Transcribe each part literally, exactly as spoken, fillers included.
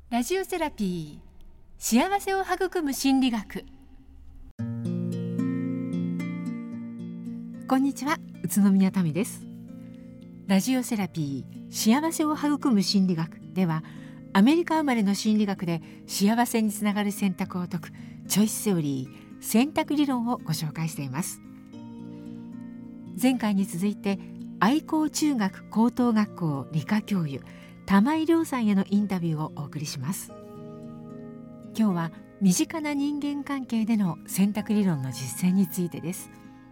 ラジオセラピー、幸せを育む心理学。こんにちは、宇都宮民です。ラジオセラピー、幸せを育む心理学では、アメリカ生まれの心理学で幸せにつながる選択を解くチョイスセオリー、選択理論をご紹介しています。前回に続いて、愛好中学高等学校理科教諭玉井亮さんへのインタビューをお送りします。今日は身近な人間関係での選択理論の実践についてです。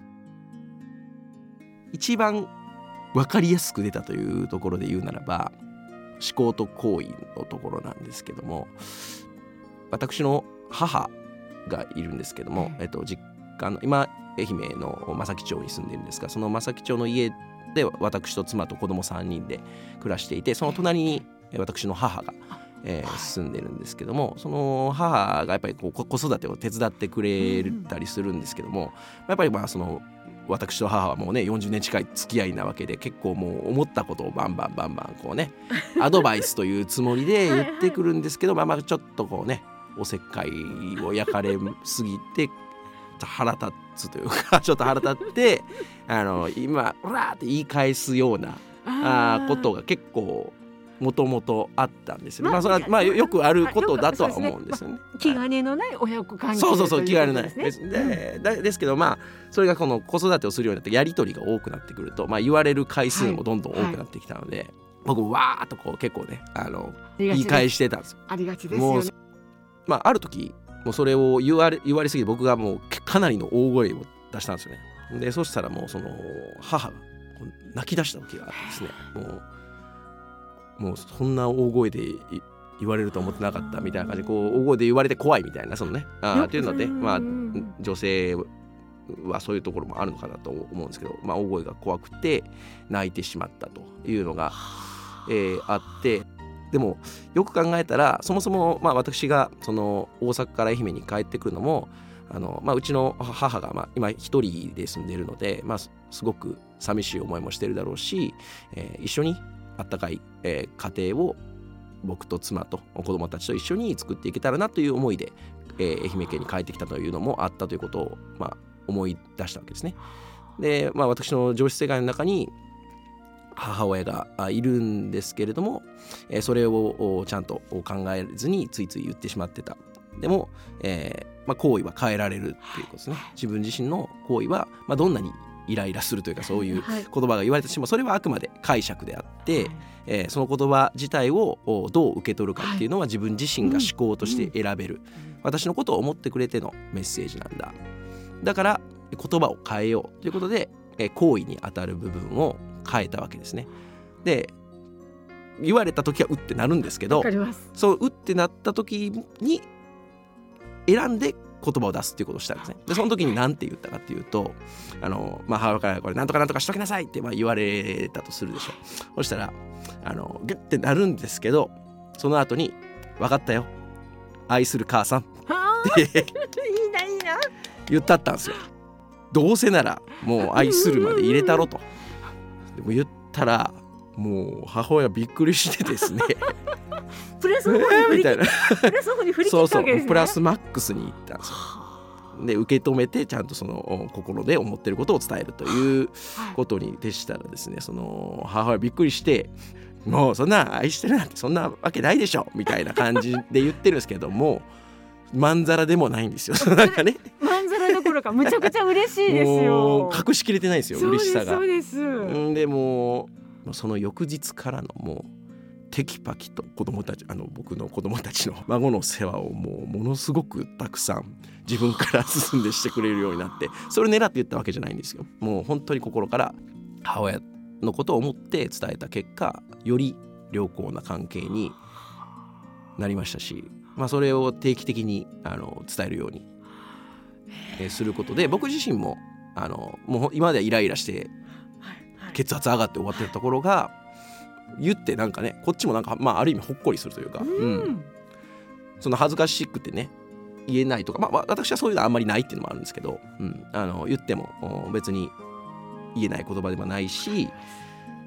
一番分かりやすく出たというところで言うならば、思考と行為のところなんですけども、私の母がいるんですけども、えっと、実家の今愛媛の正木町に住んでいるんですが、その正木町の家で私と妻と子供さんにんで暮らしていて、その隣に私の母が、えー、住んでるんですけども、その母がやっぱりこう子育てを手伝ってくれたりするんですけども、やっぱりまあその私と母はもうねよんじゅうねん近い付き合いなわけで、結構もう思ったことをバンバンバンバンこうねアドバイスというつもりで言ってくるんですけど、まあまあちょっとこうねおせっかいを焼かれすぎて腹立つというかちょっと腹立ってあの今うらーって言い返すようなあことが結構もともとあったんですよ、まあ、まあそれはまあよくあることだとは思うんですよね。 気兼ねのない親子関係、 そうそうそう、気兼ねないですね。 で、で、ですけど、まあそれがこの子育てをするようになってやり取りが多くなってくると、まあ、言われる回数もどんどん多くなってきたので、はいはい、僕わーっとこう結構ねあの言い返してたんですよ。 ありがちですよね。 もう、まあ、ある時もうそれを言われ、言われすぎて僕がもうかなりの大声を出したんですよね。でそしたらもうその母が泣き出した時があってですね、もうもうそんな大声で言われると思ってなかったみたいな感じで、こう大声で言われて怖いみたいなそのねあっていうので、まあ女性はそういうところもあるのかなと思うんですけど、まあ大声が怖くて泣いてしまったというのが、えー、あって、でもよく考えたらそもそもまあ私がその大阪から愛媛に帰ってくるのもあの、まあ、うちの母がまあ今一人で住んでいるので、まあ、すごく寂しい思いもしてるだろうし、えー、一緒にあったかい、えー、家庭を僕と妻と子供たちと一緒に作っていけたらなという思いで、えー、愛媛県に帰ってきたというのもあったということを、まあ、思い出したわけですね。で、まあ、私の常識世界の中に母親がいるんですけれども、えー、それをちゃんと考えずについつい言ってしまってた。でも、えーまあ、行為は変えられるっていうことですね。自分自身の行為は、まあ、どんなにイライラするというかそういう言葉が言われてしまう、それはあくまで解釈であって、はい、えー、その言葉自体をどう受け取るかっていうのは自分自身が思考として選べる、うんうん、私のことを思ってくれてのメッセージなんだ。だから言葉を変えようということで、えー、行為に当たる部分を変えたわけですね。で言われた時はうってなるんですけど、そううってなった時に選んで言葉を出すっていうことをしたんですね。でその時に何て言ったかっていうと、あの、まあ、母親からこれなんとかなんとかしときなさいってまあ言われたとするでしょう。そしたらあのギュッてなるんですけど、その後に分かったよ愛する母さんっていいないいな言ったったんですよ。どうせならもう愛するまで入れたろと。でも言ったらもう母親びっくりしてですねプラスの方に振り切ったプラスの方に振り切ったわけですね。 そうそう、プラスマックスにいったんですよ。で受け止めてちゃんとその心で思ってることを伝えるということに徹したらですね、その母親びっくりして、もうそんな愛してるなんてそんなわけないでしょみたいな感じで言ってるんですけども、まんざらでもないんですよ。なんかね、 まんざらどころかむちゃくちゃ嬉しいですよ。 もう隠しきれてないですよ、嬉しさが。 そうですそうです。 んでもうその翌日からのもうテキパキと子供たち、あの僕の子供たちの孫の世話をもうものすごくたくさん自分から進んでしてくれるようになって、それを狙って言ったわけじゃないんですよ。もう本当に心から母親のことを思って伝えた結果、より良好な関係になりましたし、まあ、それを定期的にあの伝えるようにすることで、僕自身もあのもう今まではイライラして血圧上がって終わってたところが、言ってなんかね、こっちもなんか、まあ、ある意味ほっこりするというか、うんうん、その恥ずかしくてね言えないとか、まあ、私はそういうのはあんまりないっていうのもあるんですけど、うん、あの言っても別に言えない言葉でもないし、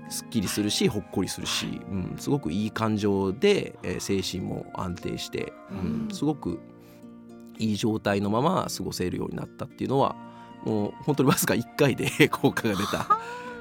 すっきりするしほっこりするし、うん、すごくいい感情で、えー、精神も安定して、うん、すごくいい状態のまま過ごせるようになったっていうのはもう本当にわずかいっかいで効果が出た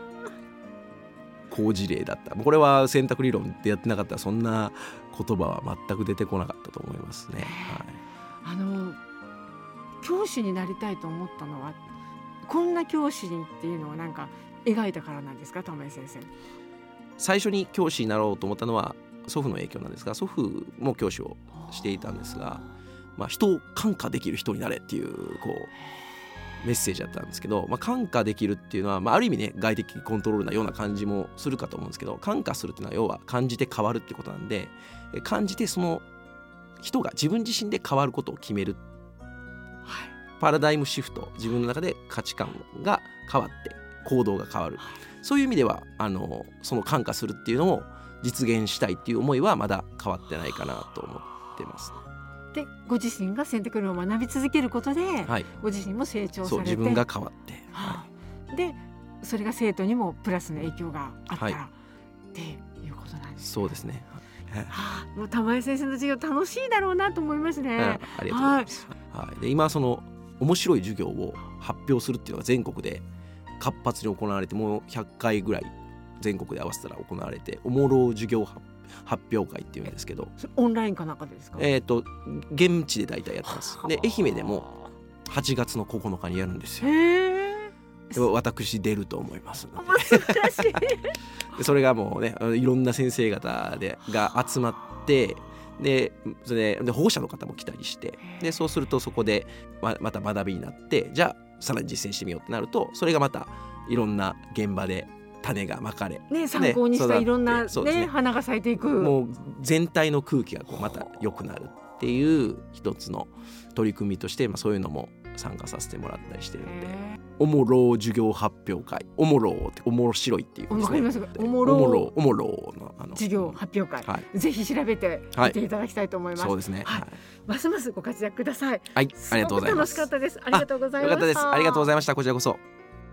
好事例だった。これは選択理論でやってなかったらそんな言葉は全く出てこなかったと思いますね、 はい、あの教師になりたいと思ったのはこんな教師にっていうのをなんか描いたからなんですか、玉井先生。 最初に教師になろうと思ったのは祖父の影響なんですが、祖父も教師をしていたんですが、まあ、人を感化できる人になれっていう、こうメッセージだったんですけど、まあ、感化できるっていうのは、まあ、ある意味ね外的コントロールなような感じもするかと思うんですけど、感化するっていうのは要は感じて変わるってことなんで、感じてその人が自分自身で変わることを決める、はい、パラダイムシフト、自分の中で価値観が変わって行動が変わる、そういう意味ではあのその感化するっていうのを実現したいっていう思いはまだ変わってないかなと思ってます。 でご自身が選択論を学び続けることで、はい、ご自身も成長されて、 そう自分が変わって、 はあ、でそれが生徒にもプラスの影響があったら、はい、っていうことなんですね。 そうですね、 はあ、もう玉井先生の授業楽しいだろうなと思いますね、 はあ、ありがとうございます、はいはい、で今その面白い授業を発表するっていうのが全国で活発に行われて、もうひゃっかいぐらい全国で合わせたら行われて、おもろ授業発表会っていうんですけど、 オンラインかなんかですか？ えーと現地で大体やってます。で愛媛でもはちがつのここのかにやるんですよ。へー、私出ると思いますので素晴らしいでそれがもうねいろんな先生方でが集まって、でそれで保護者の方も来たりして、でそうするとそこで ま, また学びになって、じゃあさらに実践してみようってなると、それがまたいろんな現場で種がまかれ、 ね、参考にしたいろんな、ねね、花が咲いていく、 もう全体の空気がこうまた良くなるっていう一つの取り組みとして、まあ、そういうのも参加させてもらったりしてるんで、おもろ授業発表会、おもろっておもろ白いっていうわかりますか、おもろおもろのあの授業発表会、はい、ぜひ調べてみていただきたいと思います、はい、 そうですね、はい、 ますますご活躍ください。 はい、ありがとうございます。 すごく楽しかったです。ありがとうございました。 よかったです。ありがとうございました。こちらこそ。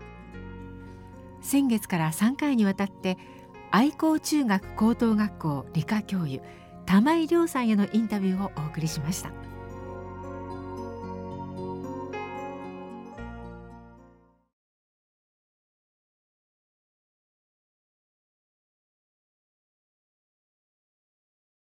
先月からさんかいにわたって愛好中学高等学校理科教諭玉井亮さんへのインタビューをお送りしました。